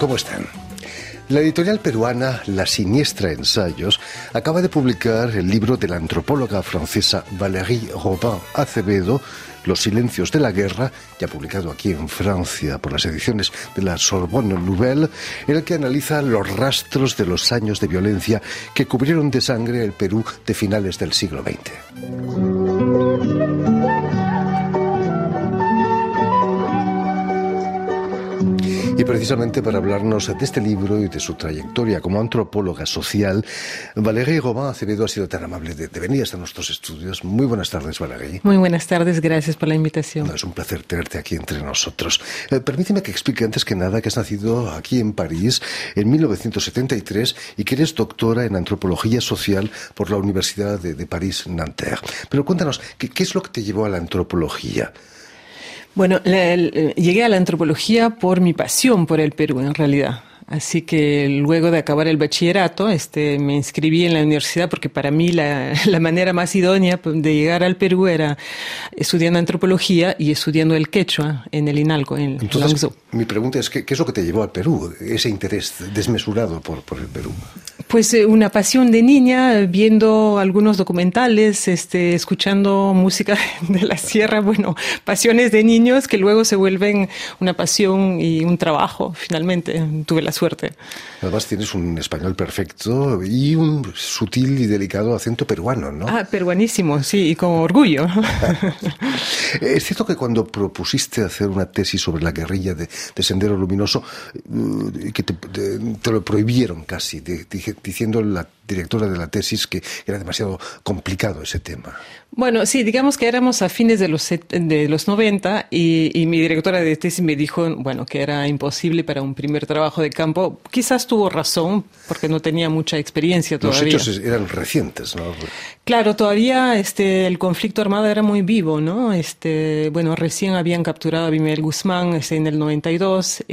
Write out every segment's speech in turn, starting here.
¿Cómo están? La editorial peruana La Siniestra Ensayos acaba de publicar el libro de la antropóloga francesa Valérie Robin Acevedo, Los silencios de la guerra, ya publicado aquí en Francia por las ediciones de la Sorbonne Nouvelle, en el que analiza los rastros de los años de violencia que cubrieron de sangre el Perú de finales del siglo XX. Y precisamente para hablarnos de este libro y de su trayectoria como antropóloga social, Valérie Robin Acevedo ha sido tan amable de venir hasta nuestros estudios. Muy buenas tardes, Valérie. Muy buenas tardes, gracias por la invitación. Es un placer tenerte aquí entre nosotros. Permíteme que explique antes que nada que has nacido aquí en París en 1973 y que eres doctora en antropología social por la Universidad de París-Nanterre. Pero cuéntanos, ¿qué es lo que te llevó a la antropología? Bueno, llegué a la antropología por mi pasión por el Perú, en realidad. Así que luego de acabar el bachillerato, me inscribí en la universidad porque para mí la manera más idónea de llegar al Perú era estudiando antropología y estudiando el quechua en el INALCO, en Entonces, Lanzhou. Mi pregunta es, ¿qué es lo que te llevó al Perú? Ese interés desmesurado por el Perú. Pues una pasión de niña, viendo algunos documentales, escuchando música de la sierra, bueno, pasiones de niños que luego se vuelven una pasión y un trabajo, finalmente. Tuve la suerte. Además tienes un español perfecto y un sutil y delicado acento peruano, ¿no? Ah, peruanísimo, sí, y con orgullo. Es cierto que cuando propusiste hacer una tesis sobre la guerrilla de Sendero Luminoso, que te lo prohibieron casi, diciendo la directora de la tesis que era demasiado complicado ese tema. Bueno, sí, digamos que éramos a fines de los 90 y mi directora de tesis me dijo, bueno, que era imposible para un primer trabajo de campo. Quizás tuvo razón, porque no tenía mucha experiencia todavía. Los hechos eran recientes, ¿no? Claro, todavía el conflicto armado era muy vivo, ¿no? Bueno, recién habían capturado a Abimael Guzmán en el 92,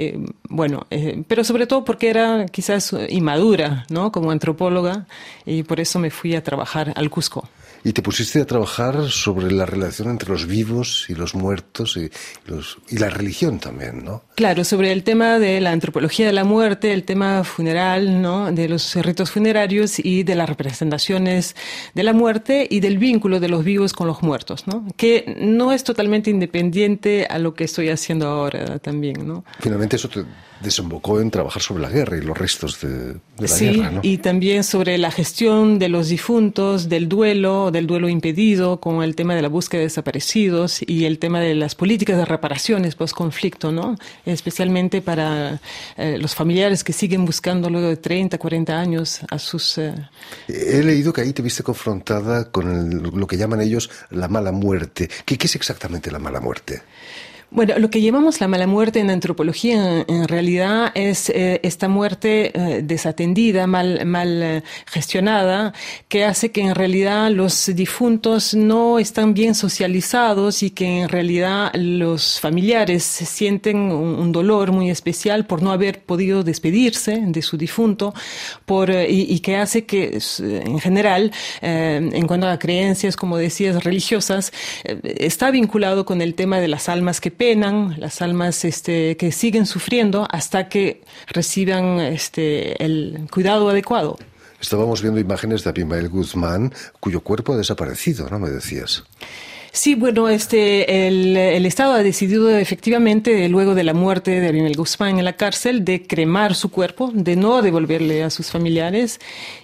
pero sobre todo porque era quizás inmadura, ¿no? Como antropóloga, y por eso me fui a trabajar al Cusco. Y te pusiste a trabajar sobre la relación entre los vivos y los muertos y la religión también, ¿no? Claro, sobre el tema de la antropología de la muerte, el tema funeral, ¿no? De los ritos funerarios y de las representaciones de la muerte y del vínculo de los vivos con los muertos, ¿no? Que no es totalmente independiente a lo que estoy haciendo ahora también, ¿no? Finalmente eso te desembocó en trabajar sobre la guerra y los restos de la guerra, ¿no? Y también sobre la gestión de los difuntos, del duelo impedido, con el tema de la búsqueda de desaparecidos y el tema de las políticas de reparaciones post-conflicto, ¿no? Especialmente para los familiares que siguen buscando luego de 30, 40 años a sus... He leído que ahí te viste confrontada con lo que llaman ellos la mala muerte. ¿Qué es exactamente la mala muerte? Bueno, lo que llamamos la mala muerte en antropología en realidad es esta muerte desatendida, mal gestionada, que hace que en realidad los difuntos no están bien socializados y que en realidad los familiares sienten un dolor muy especial por no haber podido despedirse de su difunto, y que hace que en general, en cuanto a creencias, como decías, religiosas, está vinculado con el tema de las almas que penan, las almas que siguen sufriendo hasta que reciban el cuidado adecuado. Estábamos viendo imágenes de Abimael Guzmán, cuyo cuerpo ha desaparecido, ¿no? Me decías. Sí, bueno, el Estado ha decidido efectivamente, luego de la muerte de Abimael Guzmán en la cárcel, de cremar su cuerpo, de no devolverle a sus familiares,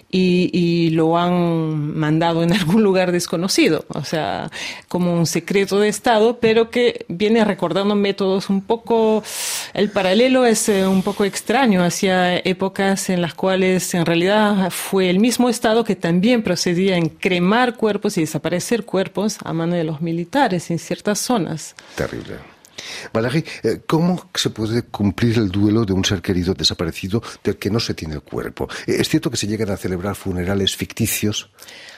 y lo han mandado en algún lugar desconocido, o sea, como un secreto de Estado, pero que viene recordando métodos un poco... El paralelo es un poco extraño hacia épocas en las cuales en realidad fue el mismo Estado que también procedía en cremar cuerpos y desaparecer cuerpos a mano de los militares en ciertas zonas. Terrible. Valérie, ¿cómo se puede cumplir el duelo de un ser querido desaparecido del que no se tiene el cuerpo? ¿Es cierto que se llegan a celebrar funerales ficticios?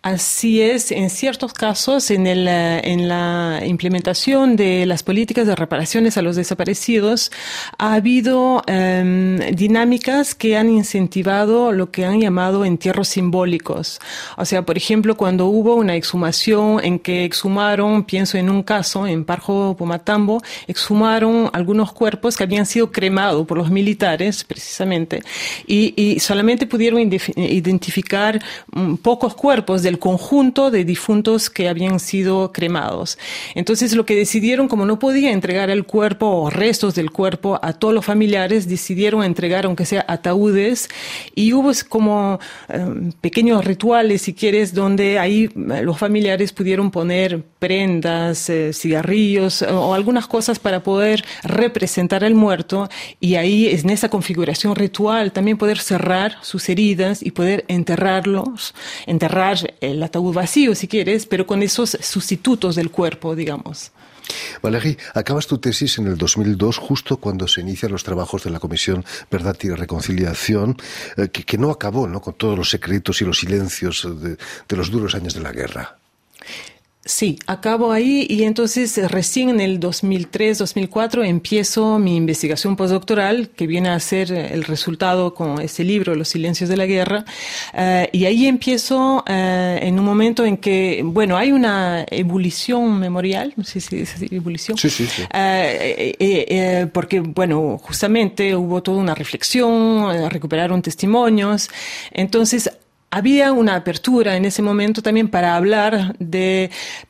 Así es, en ciertos casos, en la implementación de las políticas de reparaciones a los desaparecidos, ha habido dinámicas que han incentivado lo que han llamado entierros simbólicos. O sea, por ejemplo, cuando hubo una exhumación en que exhumaron, pienso en un caso, en Parjo Pumatambo, exhumaron algunos cuerpos que habían sido cremados por los militares, precisamente, y solamente pudieron identificar pocos cuerpos del conjunto de difuntos que habían sido cremados. Entonces, lo que decidieron, como no podía entregar el cuerpo o restos del cuerpo a todos los familiares, decidieron entregar, aunque sea ataúdes, y hubo como pequeños rituales, si quieres, donde ahí los familiares pudieron poner prendas, cigarrillos o algunas cosas para poder representar al muerto, y ahí en esa configuración ritual también poder cerrar sus heridas y poder enterrar el ataúd vacío, si quieres, pero con esos sustitutos del cuerpo, digamos. Valérie, acabas tu tesis en el 2002, justo cuando se inician los trabajos de la Comisión Verdad y Reconciliación, que no acabó, ¿no?, con todos los secretos y los silencios de los duros años de la guerra. Sí, acabo ahí y entonces recién en el 2003-2004 empiezo mi investigación postdoctoral, que viene a ser el resultado con este libro, Los silencios de la guerra, y ahí empiezo en un momento en que, bueno, hay una ebullición memorial, no sé si es ebullición, sí. Porque, bueno, justamente hubo toda una reflexión, recuperaron testimonios, entonces había una apertura en ese momento también para hablar de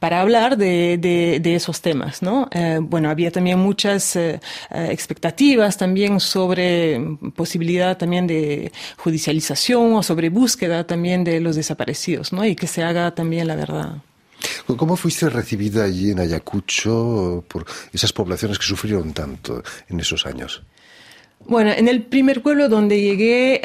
esos temas, ¿no? Bueno, había también muchas expectativas también sobre posibilidad también de judicialización o sobre búsqueda también de los desaparecidos, ¿no? Y que se haga también la verdad. ¿Cómo fuiste recibida allí en Ayacucho por esas poblaciones que sufrieron tanto en esos años? Bueno, en el primer pueblo donde llegué,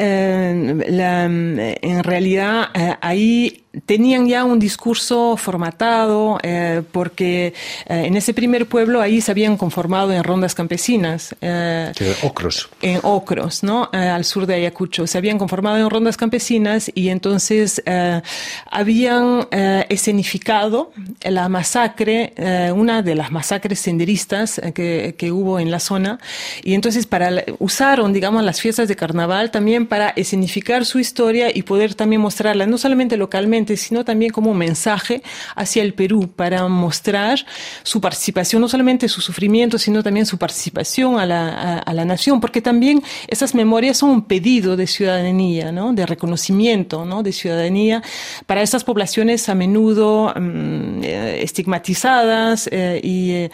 en realidad ahí tenían ya un discurso formatado, porque en ese primer pueblo ahí se habían conformado en rondas campesinas. Ocros. En Ocros, ¿no? Al sur de Ayacucho. Se habían conformado en rondas campesinas y entonces habían escenificado la masacre, una de las masacres senderistas que hubo en la zona. Y entonces usaron, digamos, las fiestas de carnaval también para escenificar su historia y poder también mostrarla, no solamente localmente, sino también como un mensaje hacia el Perú para mostrar su participación, no solamente su sufrimiento, sino también su participación a la nación, porque también esas memorias son un pedido de ciudadanía, ¿no?, de reconocimiento, ¿no?, de ciudadanía para esas poblaciones a menudo estigmatizadas y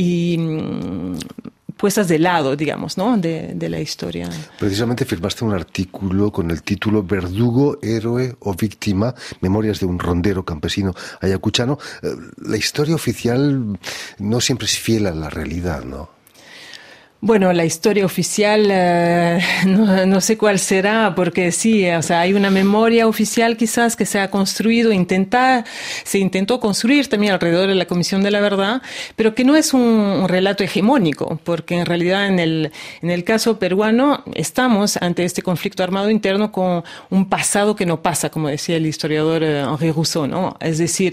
puestas de lado, digamos, ¿no?, de la historia. Precisamente firmaste un artículo con el título Verdugo, héroe o víctima, memorias de un rondero campesino ayacuchano. La historia oficial no siempre es fiel a la realidad, ¿no? Bueno, la historia oficial no sé cuál será, porque sí, o sea, hay una memoria oficial quizás que se ha construido, se intentó construir también alrededor de la Comisión de la Verdad, pero que no es un relato hegemónico, porque en realidad en el caso peruano estamos ante este conflicto armado interno con un pasado que no pasa, como decía el historiador Henri Rousseau, ¿no? Es decir,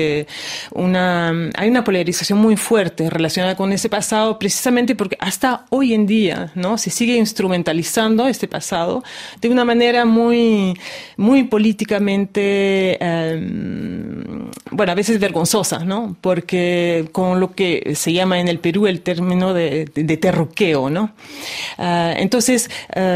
hay una polarización muy fuerte relacionada con ese pasado, precisamente porque hasta hoy en día, ¿no?, se sigue instrumentalizando este pasado de una manera muy, muy políticamente, bueno, a veces vergonzosa, ¿no?, porque con lo que se llama en el Perú el término de terruqueo, ¿no? Entonces,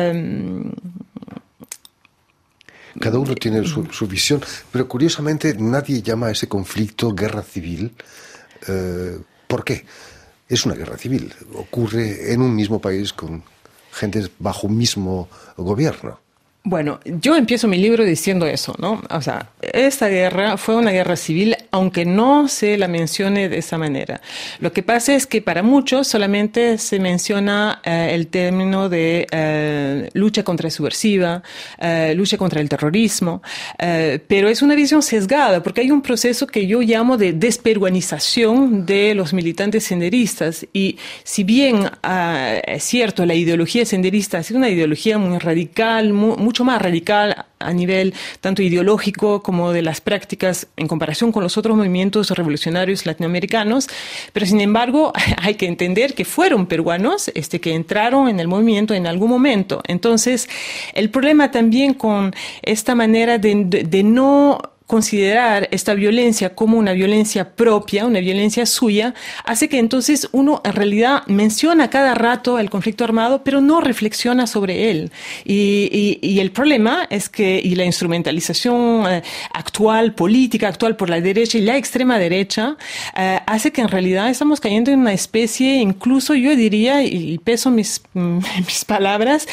cada uno tiene su visión, pero curiosamente nadie llama a ese conflicto guerra civil. ¿Por qué? Es una guerra civil. Ocurre en un mismo país con gentes bajo un mismo gobierno. Bueno, yo empiezo mi libro diciendo eso, ¿no? O sea, esta guerra fue una guerra civil, aunque no se la mencione de esa manera. Lo que pasa es que para muchos solamente se menciona el término de lucha contrasubversiva, lucha contra el terrorismo, pero es una visión sesgada, porque hay un proceso que yo llamo de desperuanización de los militantes senderistas. Y si bien es cierto, la ideología senderista ha sido una ideología muy radical, mucho más radical a nivel tanto ideológico como de las prácticas en comparación con los otros movimientos revolucionarios latinoamericanos, pero sin embargo hay que entender que fueron peruanos que entraron en el movimiento en algún momento. Entonces, el problema también con esta manera de no considerar esta violencia como una violencia propia, una violencia suya, hace que entonces uno en realidad menciona cada rato el conflicto armado, pero no reflexiona sobre él. Y el problema es que, y la instrumentalización actual, política actual por la derecha y la extrema derecha, hace que en realidad estamos cayendo en una especie, incluso yo diría, y peso mis palabras,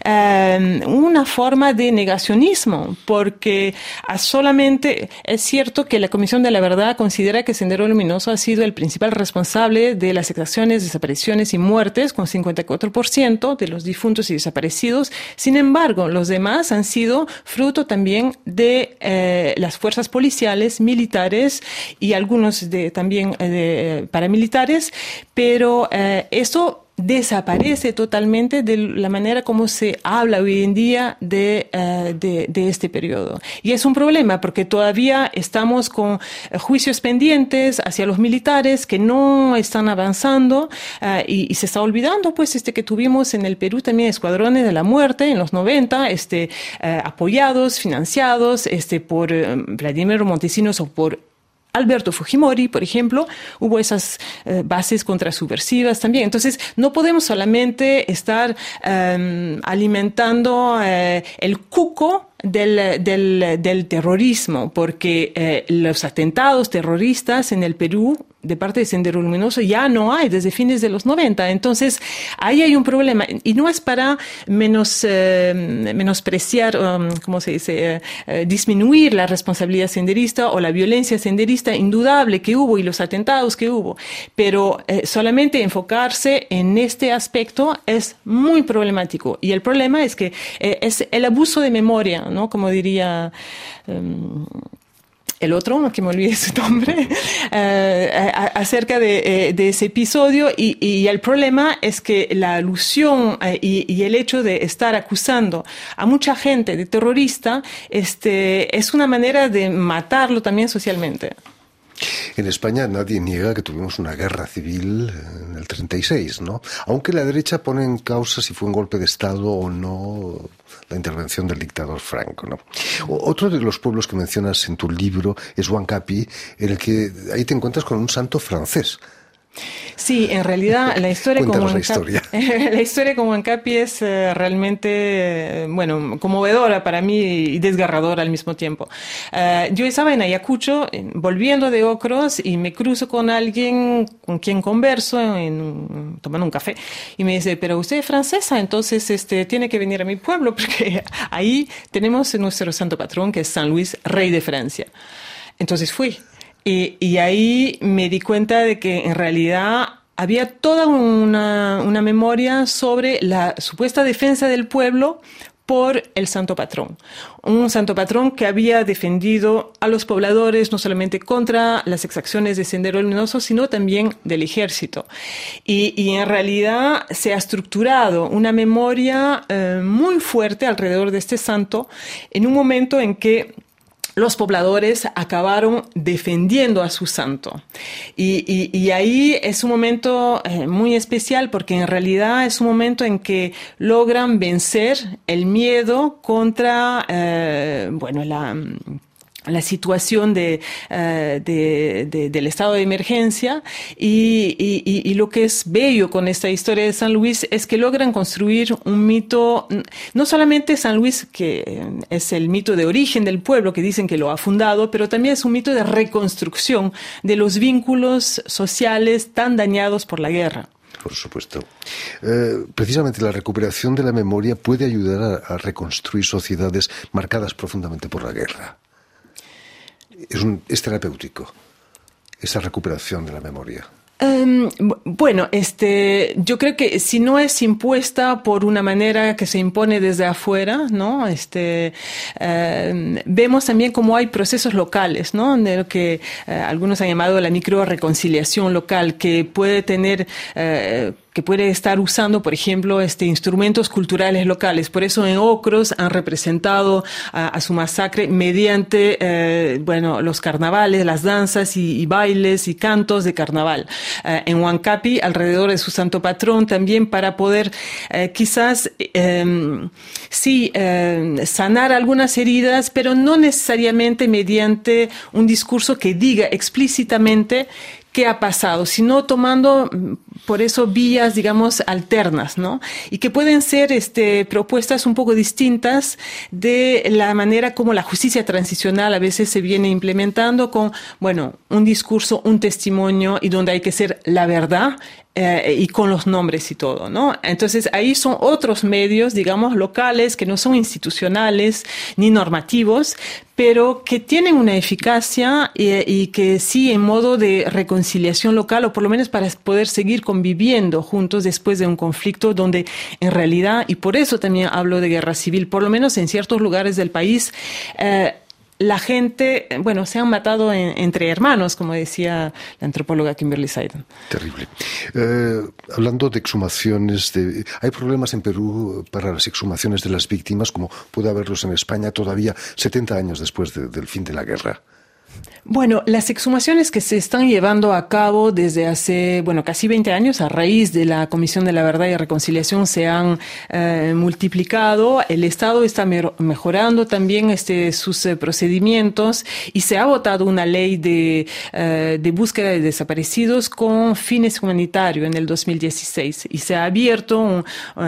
una forma de negacionismo, porque solamente es cierto que la Comisión de la Verdad considera que Sendero Luminoso ha sido el principal responsable de las exacciones, desapariciones y muertes, con 54% de los difuntos y desaparecidos. Sin embargo, los demás han sido fruto también de las fuerzas policiales, militares y algunos también de paramilitares, pero eso desaparece totalmente de la manera como se habla hoy en día de este periodo. Y es un problema porque todavía estamos con juicios pendientes hacia los militares que no están avanzando y se está olvidando pues que tuvimos en el Perú también escuadrones de la muerte en los 90, apoyados, financiados por Vladimiro Montesinos o por Alberto Fujimori, por ejemplo, hubo esas bases contrasubversivas también. Entonces, no podemos solamente estar alimentando el cuco del terrorismo, porque los atentados terroristas en el Perú de parte de Sendero Luminoso ya no hay desde fines de los 90. Entonces, ahí hay un problema. Y no es para menospreciar, ¿cómo se dice? Disminuir la responsabilidad senderista o la violencia senderista indudable que hubo y los atentados que hubo. Pero solamente enfocarse en este aspecto es muy problemático. Y el problema es que es el abuso de memoria, ¿no? Como diría el otro, que me olvidé su nombre, acerca de ese episodio. Y el problema es que la alusión y el hecho de estar acusando a mucha gente de terrorista es una manera de matarlo también socialmente. En España nadie niega que tuvimos una guerra civil en el 36, ¿no? Aunque la derecha pone en causa si fue un golpe de Estado o no la intervención del dictador Franco, ¿no? Otro de los pueblos que mencionas en tu libro es Huancapi, en el que ahí te encuentras con un santo francés. Sí, en realidad la historia con Huancapi es realmente, conmovedora para mí y desgarradora al mismo tiempo. Yo estaba en Ayacucho, volviendo de Ocros, y me cruzo con alguien con quien converso, tomando un café, y me dice, pero usted es francesa, entonces tiene que venir a mi pueblo, porque ahí tenemos nuestro santo patrón, que es San Luis, rey de Francia. Entonces fui. Y ahí me di cuenta de que en realidad había toda una memoria sobre la supuesta defensa del pueblo por el santo patrón. Un santo patrón que había defendido a los pobladores no solamente contra las exacciones de Sendero Luminoso, sino también del ejército. Y en realidad se ha estructurado una memoria muy fuerte alrededor de este santo en un momento en que los pobladores acabaron defendiendo a su santo. Y ahí es un momento muy especial porque en realidad es un momento en que logran vencer el miedo contra, la situación del estado de emergencia y lo que es bello con esta historia de San Luis es que logran construir un mito, no solamente San Luis, que es el mito de origen del pueblo, que dicen que lo ha fundado, pero también es un mito de reconstrucción de los vínculos sociales tan dañados por la guerra. Por supuesto. Precisamente la recuperación de la memoria puede ayudar a reconstruir sociedades marcadas profundamente por la guerra. Es terapéutico esa recuperación de la memoria. Yo creo que si no es impuesta por una manera que se impone desde afuera, ¿no? Vemos también cómo hay procesos locales, ¿no? De lo que algunos han llamado la micro reconciliación local, que puede tener que puede estar usando, por ejemplo, instrumentos culturales locales. Por eso en Ocros han representado a su masacre mediante, los carnavales, las danzas y bailes y cantos de carnaval. En Huancapi, alrededor de su santo patrón, también para poder quizás sanar algunas heridas, pero no necesariamente mediante un discurso que diga explícitamente qué ha pasado, sino tomando por eso vías, digamos, alternas, ¿no? Y que pueden ser propuestas un poco distintas de la manera como la justicia transicional a veces se viene implementando con, un discurso, un testimonio y donde hay que ser la verdad y con los nombres y todo, ¿no? Entonces ahí son otros medios, digamos, locales que no son institucionales ni normativos, pero que tienen una eficacia y que sí en modo de reconciliación local, o por lo menos para poder seguir conviviendo juntos después de un conflicto donde en realidad, y por eso también hablo de guerra civil, por lo menos en ciertos lugares del país, la gente, se han matado entre hermanos, como decía la antropóloga Kimberly Seiden. Terrible. Hablando de exhumaciones, ¿hay problemas en Perú para las exhumaciones de las víctimas, como puede haberlos en España todavía 70 años después del fin de la guerra? Bueno, las exhumaciones que se están llevando a cabo desde hace, casi 20 años, a raíz de la Comisión de la Verdad y Reconciliación, se han multiplicado. El Estado está mejorando también sus procedimientos y se ha votado una ley de búsqueda de desaparecidos con fines humanitarios en el 2016 y se ha abierto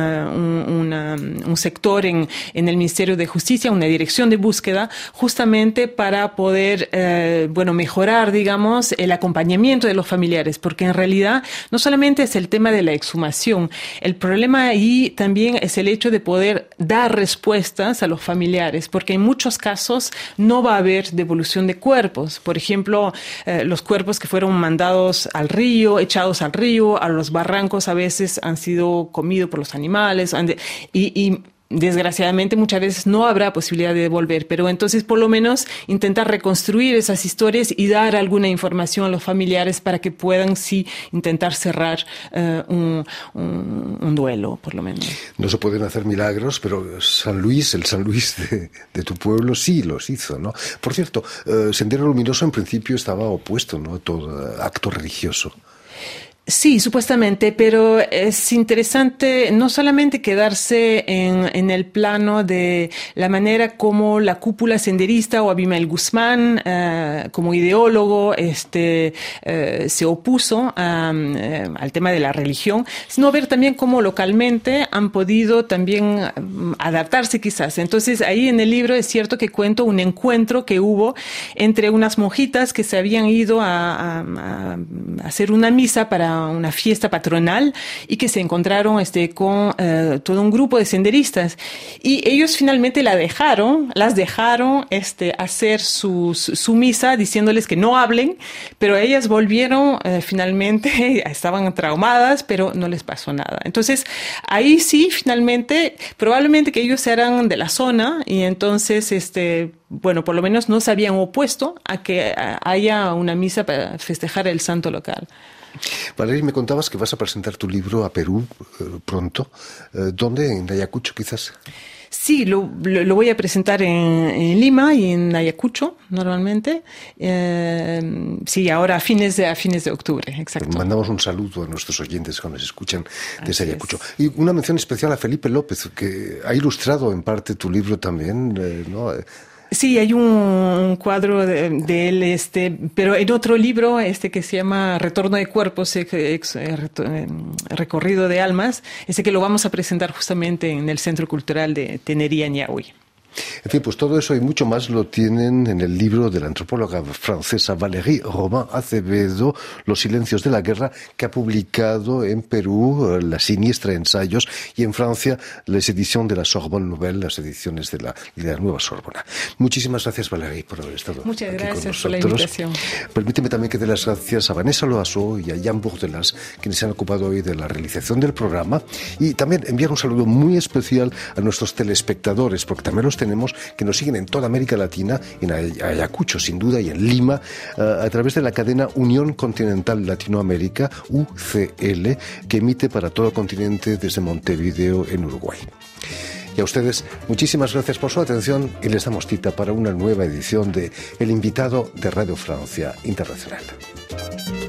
un sector en el Ministerio de Justicia, una dirección de búsqueda, justamente para poder mejorar, digamos, el acompañamiento de los familiares, porque en realidad no solamente es el tema de la exhumación, el problema ahí también es el hecho de poder dar respuestas a los familiares, porque en muchos casos no va a haber devolución de cuerpos. Por ejemplo, los cuerpos que fueron mandados al río, echados al río, a los barrancos, a veces han sido comidos por los animales y desgraciadamente muchas veces no habrá posibilidad de devolver, pero entonces por lo menos intentar reconstruir esas historias y dar alguna información a los familiares para que puedan sí intentar cerrar un duelo, por lo menos. No se pueden hacer milagros, pero el San Luis de tu pueblo sí los hizo, ¿no? Por cierto, Sendero Luminoso en principio estaba opuesto, ¿no?, a todo acto religioso. Sí, supuestamente, pero es interesante no solamente quedarse en el plano de la manera como la cúpula senderista o Abimael Guzmán como ideólogo se opuso al tema de la religión, sino ver también cómo localmente han podido también adaptarse quizás. Entonces ahí en el libro es cierto que cuento un encuentro que hubo entre unas monjitas que se habían ido a hacer una misa para una fiesta patronal y que se encontraron con todo un grupo de senderistas y ellos finalmente las dejaron hacer su misa diciéndoles que no hablen, pero ellas volvieron finalmente, estaban traumadas, pero no les pasó nada. Entonces ahí sí finalmente probablemente que ellos eran de la zona y entonces por lo menos no se habían opuesto a que haya una misa para festejar el santo local. Valeria, me contabas que vas a presentar tu libro a Perú pronto. ¿Dónde? ¿En Ayacucho quizás? Sí, lo voy a presentar en Lima y en Ayacucho normalmente. Sí, ahora a fines de octubre, exacto. Mandamos un saludo a nuestros oyentes que nos escuchan desde Ayacucho. Y una mención especial a Felipe López, que ha ilustrado en parte tu libro también, ¿no? Sí, hay un cuadro de él, pero en otro libro, que se llama Retorno de Cuerpos, Recorrido de Almas, que lo vamos a presentar justamente en el Centro Cultural de Tenería, Ñahui. En fin, pues todo eso y mucho más lo tienen en el libro de la antropóloga francesa Valérie Robin Acevedo, Los silencios de la guerra, que ha publicado en Perú La siniestra ensayos y en Francia las ediciones de la Sorbonne Nouvelle, las ediciones de la Nueva Sorbona. Muchísimas gracias, Valérie, por haber estado Muchas aquí gracias con nosotros. por la invitación. Permíteme también que dé las gracias a Vanessa Loasso y a Jan Bourdelas, quienes se han ocupado hoy de la realización del programa, y también enviar un saludo muy especial a nuestros telespectadores, porque también los tenemos que nos siguen en toda América Latina, en Ayacucho sin duda y en Lima, a través de la cadena Unión Continental Latinoamérica, UCL, que emite para todo el continente desde Montevideo en Uruguay. Y a ustedes, muchísimas gracias por su atención y les damos cita para una nueva edición de El Invitado de Radio Francia Internacional.